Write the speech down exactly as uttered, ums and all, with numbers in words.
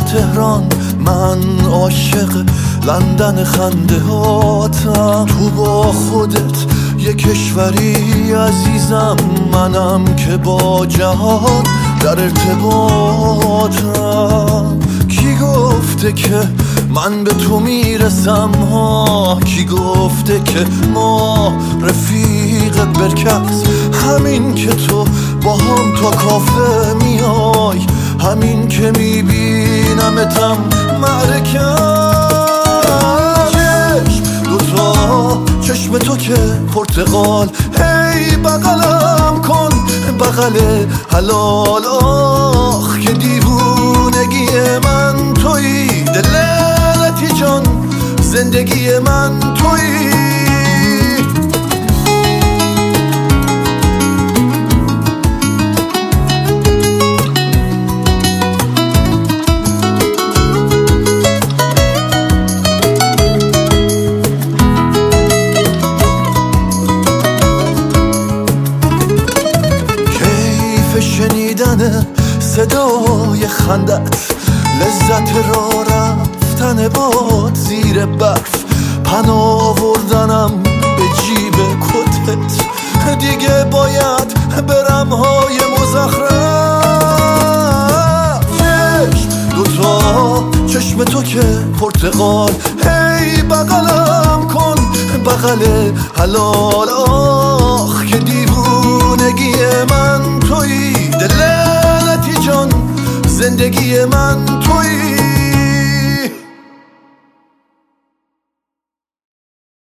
تهران، من عاشق لندن خنده هاتم. تو با خودت یه کشوری عزیزم، منم که با جهان در ارتباطم. کی گفته که من به تو میرسم ها؟ کی گفته که ما رفیق برکس؟ همین که تو با هم تا کافه میای، همین که میبینمتم معرکم. چشم دوتا چشم تو که پرتقال، هی بغلم کن بغل حلال. آخ که دیوونگی من تویی، دلتی جان زندگی من تویی. شنیدن صدای خندت، لذت را رفتن باد زیر برف، پناه آوردنم به جیب کتت. دیگه باید برم های مزخرف. چشم دوتا چشم تو که پرتقال، هی بغلم کن بغل حلال. آخ که دیوونگی من تویی، دلتی جان زندگی من تویی.